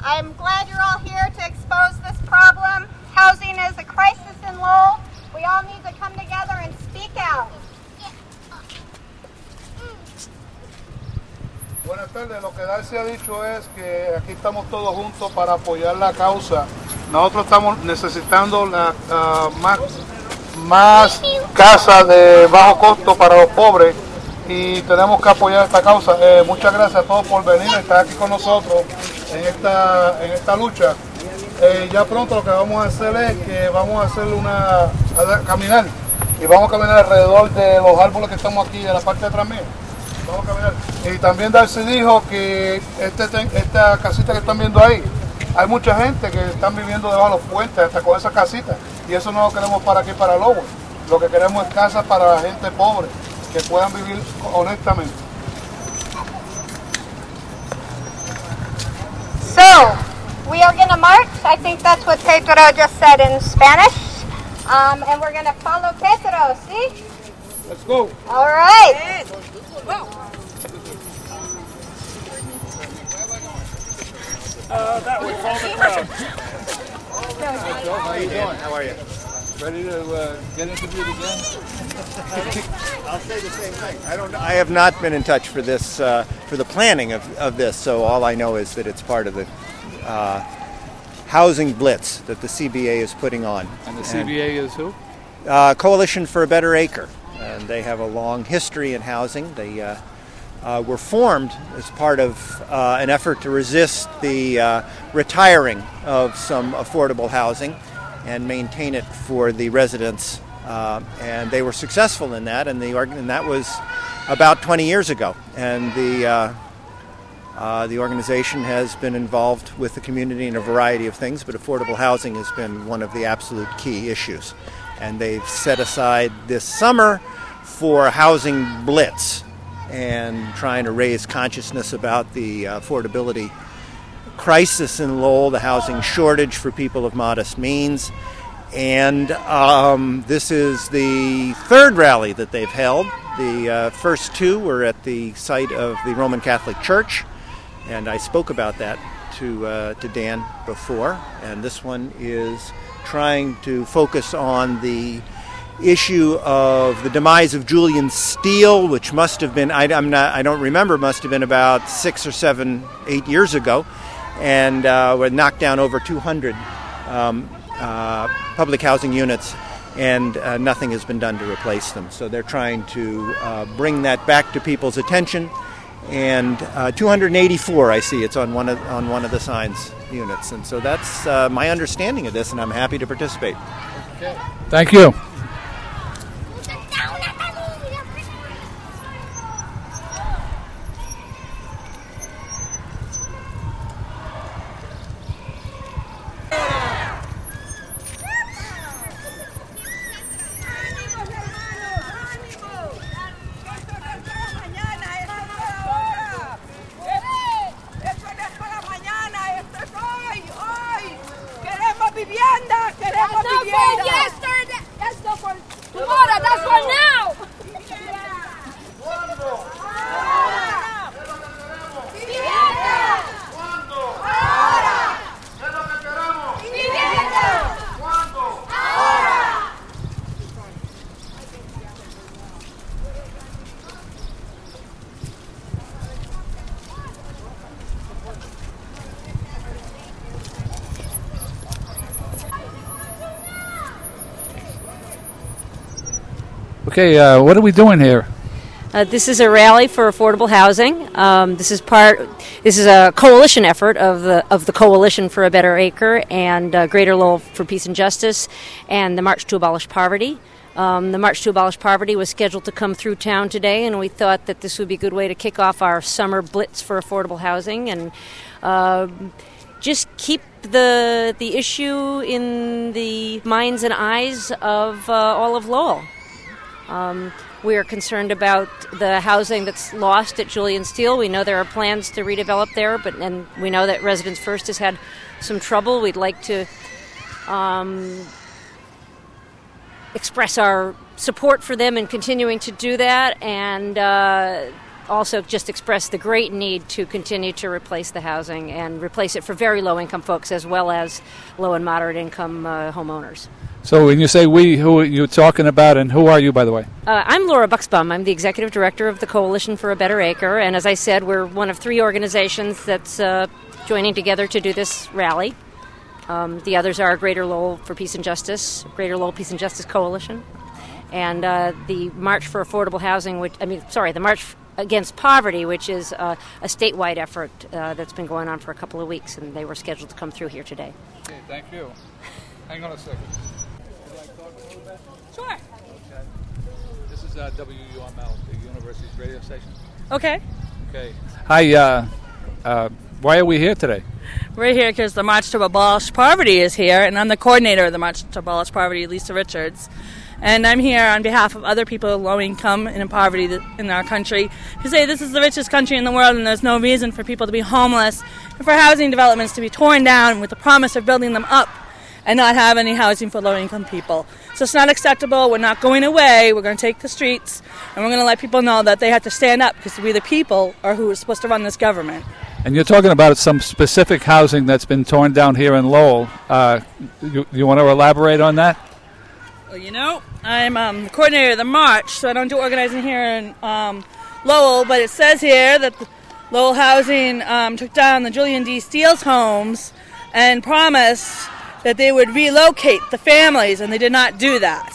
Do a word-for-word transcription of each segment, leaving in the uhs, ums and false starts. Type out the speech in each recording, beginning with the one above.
I'm glad you're all here to expose this problem. Housing is a crisis in Lowell. We all need to come together and speak out. Buenas tardes, lo que Darcy ha dicho es que aquí estamos todos juntos para apoyar la causa. Nosotros estamos necesitando la, uh, más, más casas de bajo costo para los pobres y tenemos que apoyar esta causa. Eh, muchas gracias a todos por venir, estar aquí con nosotros en esta, en esta lucha. Eh, ya pronto lo que vamos a hacer es que vamos a hacer una, a caminar y vamos a caminar alrededor de los árboles que estamos aquí de la parte de atrás mía. Vamos a caminar. Y también Darcy dijo que este, esta casita que están viendo ahí, hay mucha gente que están viviendo debajo de los puentes hasta con esas casitas y eso no lo queremos para aquí, para Lowell. Lo que queremos es casas para la gente pobre que puedan vivir honestamente. So, we are going to march. I think that's what Pedro just said in Spanish. Um, and we're going to follow Pedro, see? Let's go. All right. Uh, that would call the crowd. How are you doing? How are you? Ready to uh, get interviewed again? I'll say the same thing. I don't know. I have not been in touch for this, uh, for the planning of, of this, so all I know is that it's part of the uh, housing blitz that the C B A is putting on. And the C B A and, is who? Uh, Coalition for a Better Acre. And they have a long history in housing. They uh, uh, were formed as part of uh, an effort to resist the uh, retiring of some affordable housing and maintain it for the residents. Uh, and they were successful in that, and, the, and that was about twenty years ago. And the, uh, uh, the organization has been involved with the community in a variety of things, but affordable housing has been one of the absolute key issues. And they've set aside this summer for a housing blitz and trying to raise consciousness about the uh, affordability crisis in Lowell, the housing shortage for people of modest means. And um, this is the third rally that they've held. The uh, first two were at the site of the Roman Catholic Church, and I spoke about that to uh, to Dan before. And this one is trying to focus on the issue of the demise of Julian Steele, which must have been, I, I'm not, I don't remember, must have been about six or seven, eight years ago, and uh, we knocked down over two hundred um, uh, public housing units, and uh, nothing has been done to replace them. So they're trying to uh, bring that back to people's attention. And uh, two hundred eighty-four, I see, it's on one of on one of the signs units, and so that's uh, my understanding of this, and I'm happy to participate. Okay. Thank you. Okay, uh, what are we doing here? Uh, this is a rally for affordable housing. Um, this is part. This is a coalition effort of the of the Coalition for a Better Acre and uh, Greater Lowell for Peace and Justice, and the March to Abolish Poverty. Um, the March to Abolish Poverty was scheduled to come through town today, and we thought that this would be a good way to kick off our summer blitz for affordable housing and uh, just keep the the issue in the minds and eyes of uh, all of Lowell. Um, we are concerned about the housing that's lost at Julian Steele. We know there are plans to redevelop there, but and we know that Residents First has had some trouble. We'd like to um, express our support for them in continuing to do that, and uh, also just express the great need to continue to replace the housing and replace it for very low-income folks as well as low and moderate-income uh, homeowners. So when you say we, who are you talking about, and who are you, by the way? Uh, I'm Laura Buxbaum. I'm the executive director of the Coalition for a Better Acre, and as I said, we're one of three organizations that's uh, joining together to do this rally. Um, the others are Greater Lowell for Peace and Justice, Greater Lowell Peace and Justice Coalition, and uh, the March for Affordable Housing, which I mean, sorry, the March Against Poverty, which is uh, a statewide effort uh, that's been going on for a couple of weeks, and they were scheduled to come through here today. Okay, thank you. Hang on a second. Sure. Okay. This is uh, W U M L, the university's radio station. Okay. Okay. Hi. Uh, uh, why are we here today? We're here because the March to Abolish Poverty is here, and I'm the coordinator of the March to Abolish Poverty, Lisa Richards. And I'm here on behalf of other people low income and in poverty in our country to say this is the richest country in the world, and there's no reason for people to be homeless and for housing developments to be torn down with the promise of building them up and not have any housing for low-income people. So it's not acceptable. We're not going away. We're going to take the streets, and we're going to let people know that they have to stand up because we, the people, are who are supposed to run this government. And you're talking about some specific housing that's been torn down here in Lowell. Uh, you, you want to elaborate on that? Well, you know, I'm um, the coordinator of the march, so I don't do organizing here in um, Lowell, but it says here that the Lowell Housing um, took down the Julian D. Steele's homes and promised that they would relocate the families, and they did not do that.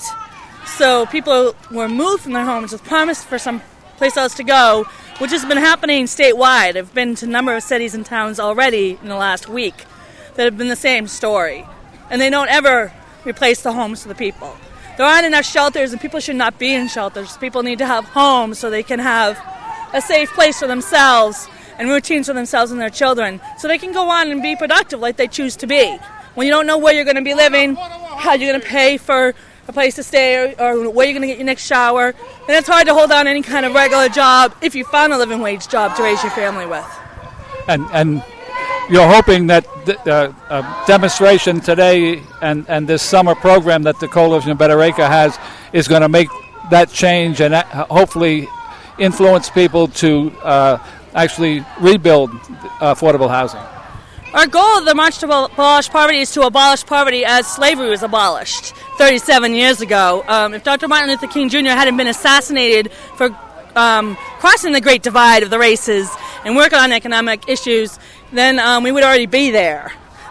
So people were moved from their homes with promise for some place else to go, which has been happening statewide. I've been to a number of cities and towns already in the last week that have been the same story. And they don't ever replace the homes for the people. There aren't enough shelters, and people should not be in shelters. People need to have homes so they can have a safe place for themselves and routines for themselves and their children, so they can go on and be productive like they choose to be. When you don't know where you're going to be living, how you're going to pay for a place to stay, or, or where you're going to get your next shower, then it's hard to hold down any kind of regular job if you found a living wage job to raise your family with. And and you're hoping that the uh, uh, demonstration today and, and this summer program that the Coalition of Better Acre has is going to make that change and hopefully influence people to uh, actually rebuild affordable housing. Our goal of the March to Abolish Poverty is to abolish poverty as slavery was abolished thirty-seven years ago. Um, if Doctor Martin Luther King Junior hadn't been assassinated for um, crossing the great divide of the races and working on economic issues, then um, we would already be there.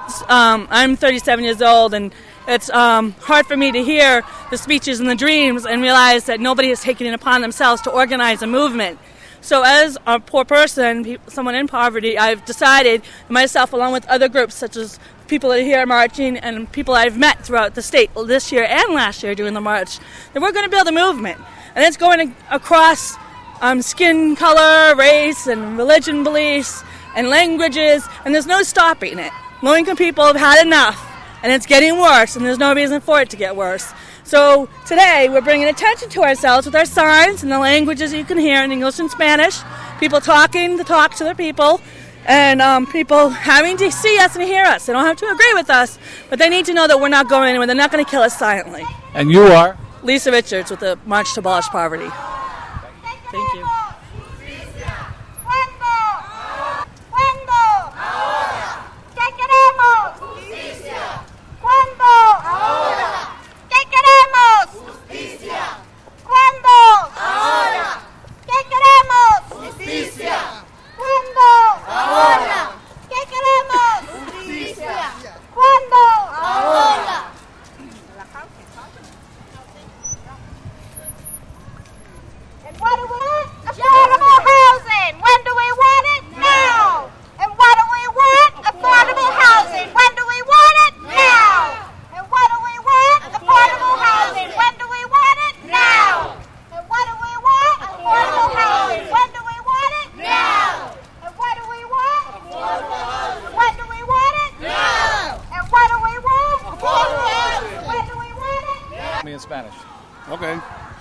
Um, I'm thirty-seven years old, and it's um, hard for me to hear the speeches and the dreams and realize that nobody has taken it upon themselves to organize a movement. So as a poor person, someone in poverty, I've decided, myself along with other groups such as people that are here marching and people I've met throughout the state this year and last year during the march, that we're going to build a movement. And it's going across um, skin color, race, and religion beliefs, and languages, and there's no stopping it. Low-income people have had enough, and it's getting worse, and there's no reason for it to get worse. So today we're bringing attention to ourselves with our signs and the languages you can hear in English and Spanish, people talking to talk to their people, and um, people having to see us and hear us. They don't have to agree with us, but they need to know that we're not going anywhere. They're not going to kill us silently. And you are? Lisa Richards with the March to Abolish Poverty. Thank you. Okay.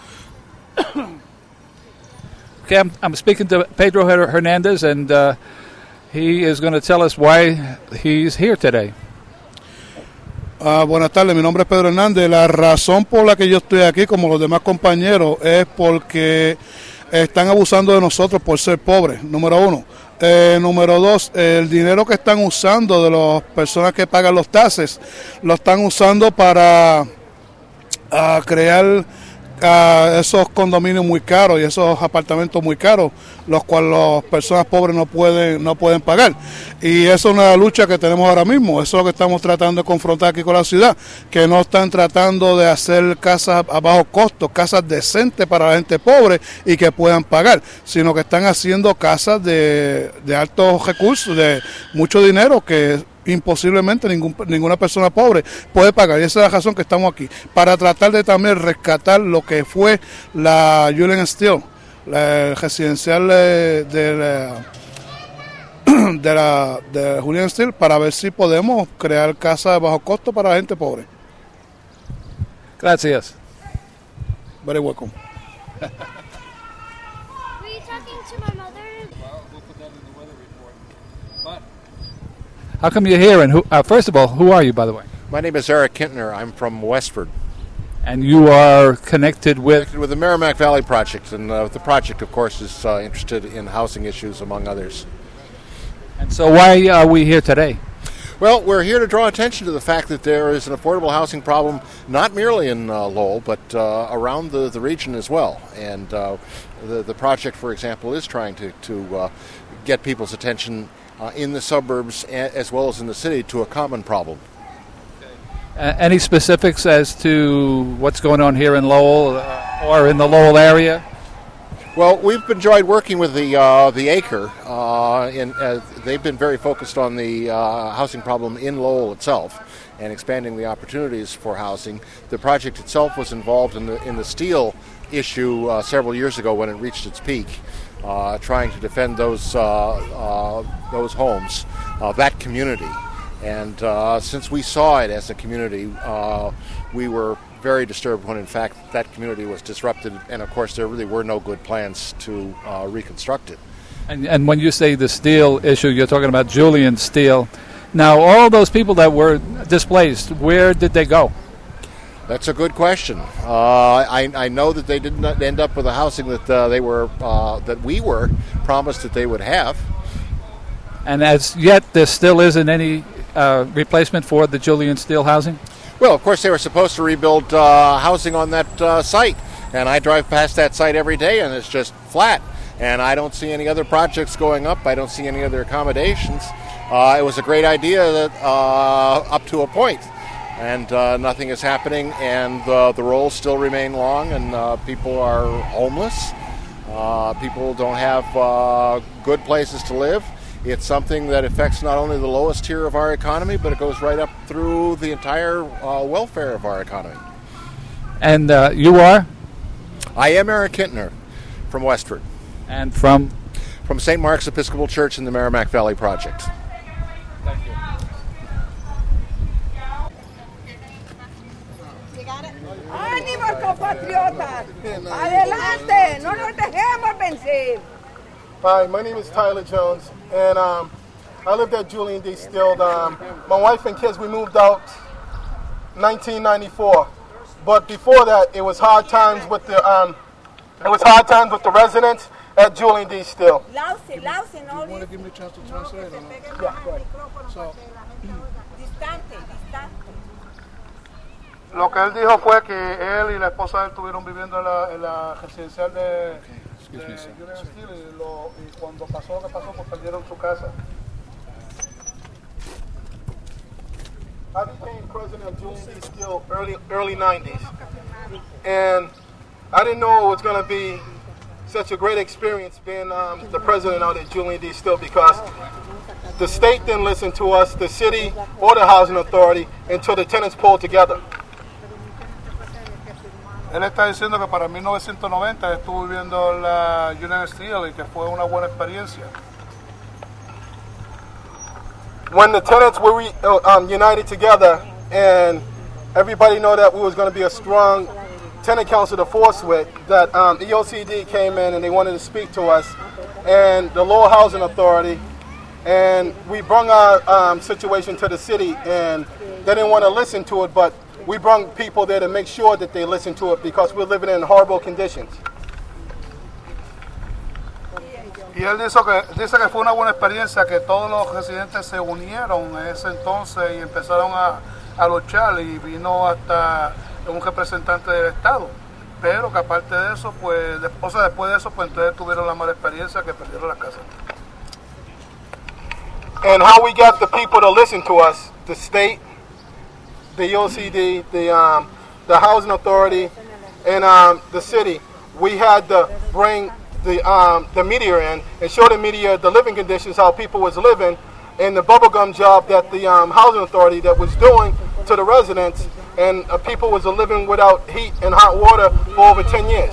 Okay, I'm, I'm speaking to Pedro Hernandez, and uh, he is going to tell us why he's here today. Uh, buenas tardes, mi nombre es Pedro Hernández. La razón por la que yo estoy aquí, como los demás compañeros, es porque están abusando de nosotros por ser pobres, número uno. Eh, número dos, el dinero que están usando de las personas que pagan los taxes, lo están usando para uh, crear uh, esos condominios muy caros y esos apartamentos muy caros, los cuales las personas pobres no pueden no pueden pagar. Y eso es una lucha que tenemos ahora mismo, eso es lo que estamos tratando de confrontar aquí con la ciudad, que no están tratando de hacer casas a bajo costo, casas decentes para la gente pobre y que puedan pagar, sino que están haciendo casas de, de altos recursos, de mucho dinero que imposiblemente ningún, ninguna persona pobre puede pagar, y esa es la razón que estamos aquí, para tratar de también rescatar lo que fue la Julian Steel, la residencial de, de, la, de, la, de Julian Steel, para ver si podemos crear casas de bajo costo para la gente pobre. Gracias. Very welcome. Were you talking to my mother? How come you're here? And who, uh, first of all, who are you, by the way? My name is Eric Kintner. I'm from Westford. And you are connected with? Connected with the Merrimack Valley Project. And uh, the project, of course, is uh, interested in housing issues, among others. And so why are we here today? Well, we're here to draw attention to the fact that there is an affordable housing problem, not merely in uh, Lowell, but uh, around the, the region as well. And uh, the, the project, for example, is trying to, to uh, get people's attention Uh, in the suburbs as well as in the city to a common problem. Uh, any specifics as to what's going on here in Lowell uh, or in the Lowell area? Well, we've enjoyed working with the uh, the Acre. Uh, in, uh, they've been very focused on the uh, housing problem in Lowell itself and expanding the opportunities for housing. The project itself was involved in the in the steel issue uh, several years ago when it reached its peak. Uh, trying to defend those uh, uh, those homes, uh, that community, and uh, since we saw it as a community, uh, we were very disturbed when, in fact, that community was disrupted. And of course, there really were no good plans to uh, reconstruct it. And, and when you say the steel issue, you're talking about Julian Steel. Now, all those people that were displaced, where did they go? That's a good question. Uh, I, I know that they did not end up with the housing that uh, they were uh, that we were promised that they would have. And as yet, there still isn't any uh, replacement for the Julian Steel housing? Well, of course, they were supposed to rebuild uh, housing on that uh, site, and I drive past that site every day, and it's just flat. And I don't see any other projects going up. I don't see any other accommodations. Uh, it was a great idea that uh, up to a point. And uh, nothing is happening, and uh, the rolls still remain long, and uh, people are homeless. Uh, people don't have uh, good places to live. It's something that affects not only the lowest tier of our economy, but it goes right up through the entire uh, welfare of our economy. And uh, you are? I am Eric Kintner from Westford. And from? From Saint Mark's Episcopal Church in the Merrimack Valley Project. Thank you. ¡Ánimo, compatriotas! ¡Adelante! ¡No nos dejemos vencer! Hi, my name is Tyler Jones, and um, I lived at Julian D. Steel. Um, my wife and kids, we moved out nineteen ninety-four. But before that, it was hard times with the um, it was hard times with the residents at Julian D. Steel. Lousy, lousy, no. You want to give me a chance to translate or no? Yeah, go ahead. So, Distante, distante. lo que él dijo fue que él y la esposa de él estuvieron viviendo en la, en la residencial de, de Julian Steel y, lo, y cuando pasó lo que pasó, pues perdieron su casa. I became president of Julian D. Steel early early nineties, and I didn't know it was going to be such a great experience being um, the president out at Julian D. Steel, because the state didn't listen to us, the city or the housing authority, until the tenants pulled together. Él está diciendo que para mil novecientos noventa estuvo viviendo en la Julian Steel y que fue una buena experiencia. When the tenants were re, uh, um, united together, and everybody know that we was going to be a strong tenant council to force with, that um, the E O C D came in and they wanted to speak to us, and the Lowell Housing Authority, and we brought our um, situation to the city, and they didn't want to listen to it, but we brought people there to make sure that they listen to it, because we're living in horrible conditions. Y él dice que, dice que fue una buena experiencia, que todos los residentes se unieron en ese entonces y empezaron a, a luchar, y vino hasta un representante del Estado. Pero que aparte de eso, pues, de, o sea, después de eso, pues entonces tuvieron la mala experiencia que perdieron la casa. And how we got the people to listen to us, the state, the E O C D, the, um, the Housing Authority, and um, the city. We had to bring the um, the media in and show the media the living conditions, how people was living, and the bubblegum job that the um, Housing Authority that was doing to the residents, and uh, people was living without heat and hot water for over ten years.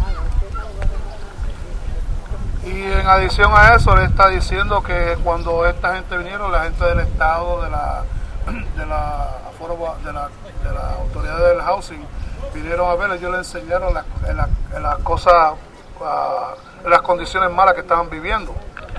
Y en adición a eso, le está diciendo que cuando esta gente vinieron, la gente del Estado, de la de la, de la, de la autoridad del housing, vinieron a ver, ellos le enseñaron las la, la cosas, uh, las condiciones malas que estaban viviendo.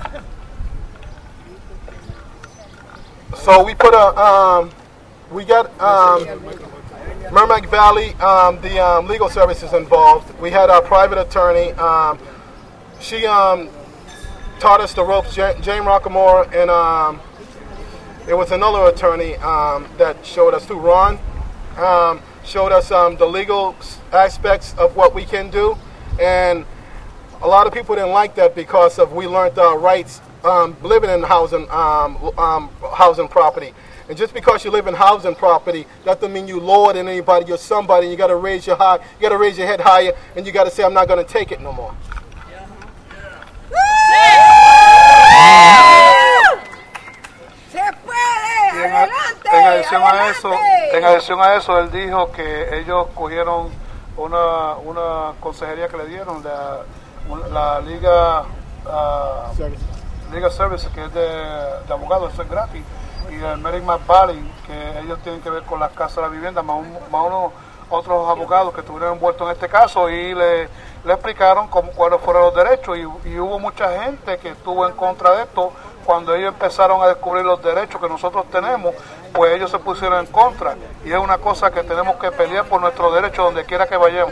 So we put a, um, we got um, Merrimack Valley, um, the um, legal services involved. We had our private attorney. Um, she um, taught us the ropes, Jane Rockamore, and um, there was another attorney um, that showed us too, Ron, um, showed us um, the legal aspects of what we can do. And a lot of people didn't like that because of we learned our rights um, living in housing, um, um, housing property. And just because you live in housing property, that doesn't mean you lower than anybody. You're somebody. And you got to raise your high. You got to raise your head higher, and you got to say, "I'm not going to take it no more." Y en, en adición a eso, en adición a eso, él dijo que ellos cogieron una una consejería que le dieron la, la Liga uh, Liga Service, que es de, de abogados, eso es gratis, y el Merrimack Valley, que ellos tienen que ver con las casas de la vivienda, más, un, más unos otros abogados que estuvieron envueltos en este caso, y le, le explicaron cómo, cuáles fueron los derechos, y, y hubo mucha gente que estuvo en contra de esto. Cuando ellos empezaron a descubrir los derechos que nosotros tenemos, pues ellos se pusieron en contra, y es una cosa que tenemos que pelear por nuestros derechos donde quiera que vayamos.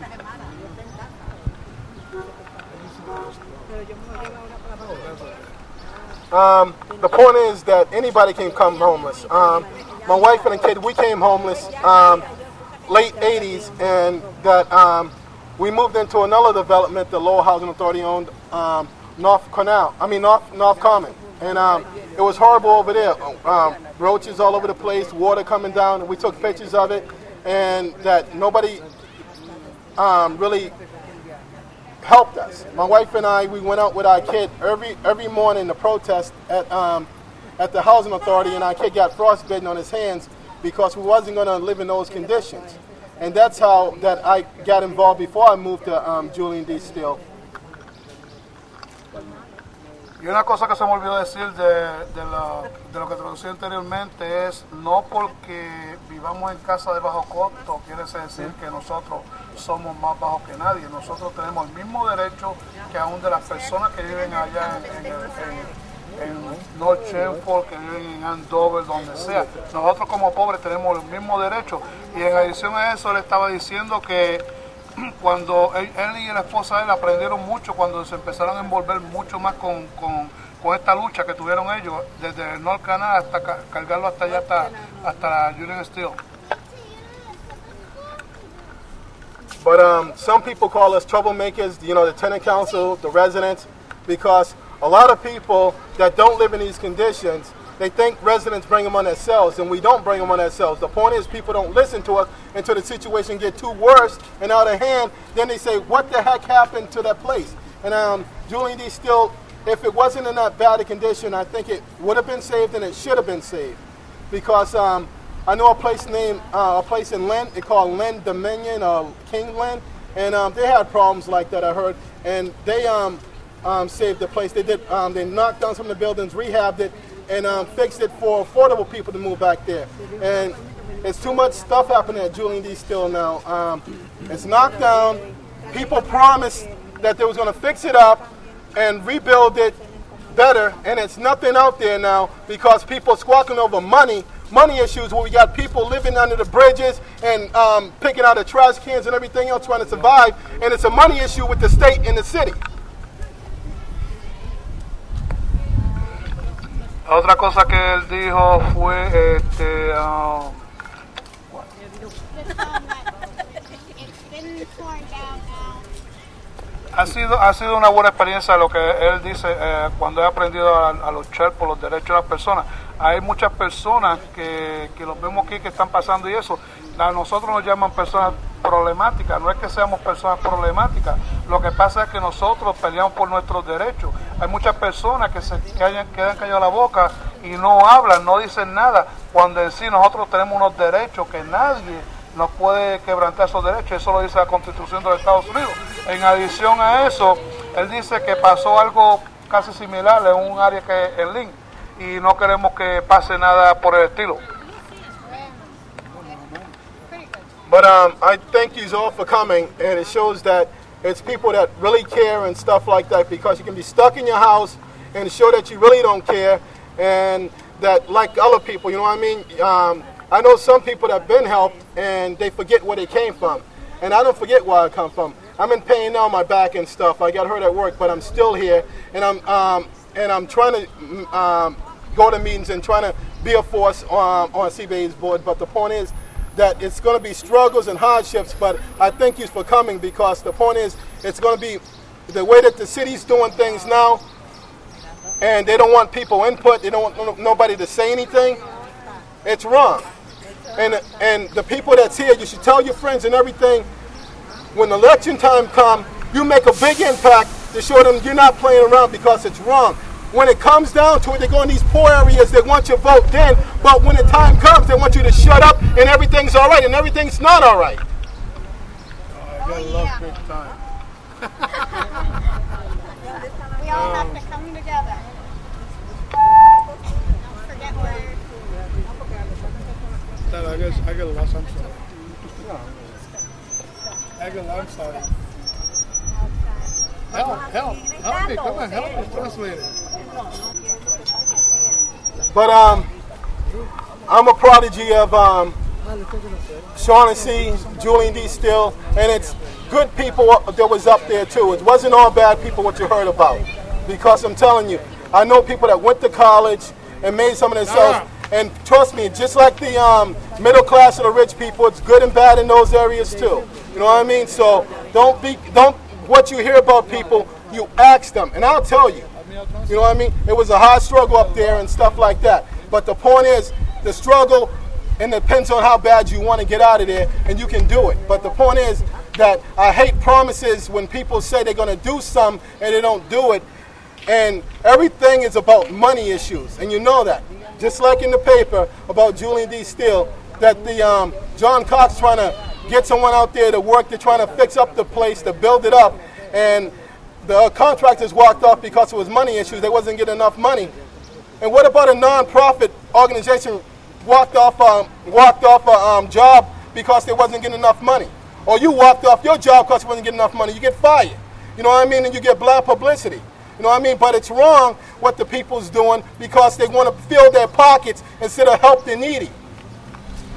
Um, the point is that anybody can come homeless. Um, my wife and a kid, we came homeless um, late eighties, and that um, we moved into another development the Lowell Housing Authority owned, um, North Canal, I mean North, North Common. And um, it was horrible over there. Um, roaches all over the place, water coming down, and we took pictures of it, and that nobody um, really helped us. My wife and I, we went out with our kid every every morning to protest at um, at the Housing Authority, and our kid got frostbitten on his hands because we wasn't going to live in those conditions. And that's how that I got involved before I moved to um, Julian D. Steele. Y una cosa que se me olvidó decir de, de, lo, de lo que traducí anteriormente es, no porque vivamos en casa de bajo costo quiere decir que nosotros somos más bajos que nadie. Nosotros tenemos el mismo derecho que aún de las personas que viven allá en, en, en, en North Shelford, que viven en Andover, donde sea. Nosotros como pobres tenemos el mismo derecho. Y en adición a eso, le estaba diciendo que cuando él, él y la esposa de él aprendieron mucho cuando se empezaron a envolver mucho más con, con, con esta lucha que tuvieron ellos desde el North Canal hasta ca cargarlo hasta allá, hasta, hasta la Julian Steele. But um, some people call us troublemakers, you know, the tenant council, the residents, because a lot of people that don't live in these conditions, they think residents bring them on themselves, and we don't bring them on ourselves. The point is people don't listen to us until the situation get too worse and out of hand. Then they say, what the heck happened to that place? And um, Julian D. Steele, if it wasn't in that bad a condition, I think it would have been saved, and it should have been saved. Because um, I know a place named, uh, a place in Lynn, they call Lynn Dominion, or King Lynn, and um, they had problems like that, I heard, and they um, um, saved the place. They did, um, they knocked down some of the buildings, rehabbed it, and um, fixed it for affordable people to move back there. And it's too much stuff happening at Julian D. Steele now. Um, it's knocked down. People promised that they was going to fix it up and rebuild it better, and it's nothing out there now because people are squawking over money, money issues where we got people living under the bridges and um, picking out the trash cans and everything else trying to survive, and it's a money issue with the state and the city. Otra cosa que él dijo fue, este, uh, ha sido ha sido una buena experiencia lo que él dice eh, cuando he aprendido a, a luchar por los derechos de las personas. Hay muchas personas que, que los vemos aquí que están pasando y eso, a nosotros nos llaman personas problemáticas, no es que seamos personas problemáticas, lo que pasa es que nosotros peleamos por nuestros derechos. Hay muchas personas que se quedan, quedan calladas la boca y no hablan, no dicen nada, cuando en sí nosotros tenemos unos derechos que nadie nos puede quebrantar esos derechos, eso lo dice la Constitución de los Estados Unidos. En adición a eso, él dice que pasó algo casi similar en un área que es en Lynn, y no queremos que pase nada por el estilo. But um, I thank you all for coming, and it shows that it's people that really care and stuff like that, because you can be stuck in your house and show that you really don't care, and that like other people, you know what I mean? Um, I know some people that have been helped and they forget where they came from, and I don't forget where I come from. I'm in pain now, my back and stuff. I got hurt at work, but I'm still here, and I'm um, and I'm trying to um, go to meetings and trying to be a force um, on C B A's board. But the point is that it's going to be struggles and hardships. But I thank you for coming, because the point is it's going to be the way that the city's doing things now, and they don't want people input. They don't want nobody to say anything. It's wrong. And and the people that's here, you should tell your friends and everything. When election time comes, you make a big impact to show them you're not playing around, because it's wrong. When it comes down to it, they go in these poor areas, they want your vote then, but when the time comes, they want you to shut up and everything's all right, and everything's not all right. Oh, I gotta love big time. We all have to come together. Forget where. I guess I get lost. I'm sorry. I get lost. I'm sorry. Help! Help! Help me! Come on! Help me! Translate it. But um, I'm a prodigy of um, Shaughnessy, Julian D. Still, and it's good people that was up there too. It wasn't all bad people what you heard about, because I'm telling you, I know people that went to college and made some of themselves. And trust me, just like the um, middle class and the rich people, it's good and bad in those areas too. You know what I mean? So don't be, don't, what you hear about people, you ask them. And I'll tell you, you know what I mean? It was a hard struggle up there and stuff like that. But the point is, the struggle, and it depends on how bad you want to get out of there, and you can do it. But the point is that I hate promises when people say they're going to do something and they don't do it. And everything is about money issues, and you know that. Just like in the paper about Julian D. Still, that the um, John Cox trying to get someone out there to work, they're trying to fix up the place, to build it up, and the contractors walked off because it was money issues. They wasn't getting enough money. And what about a non-profit organization walked off um, walked off a um, job because they wasn't getting enough money? Or you walked off your job because you wasn't getting enough money, you get fired. You know what I mean? And you get bad publicity. You know what I mean? But it's wrong what the people's doing because they want to fill their pockets instead of help the needy.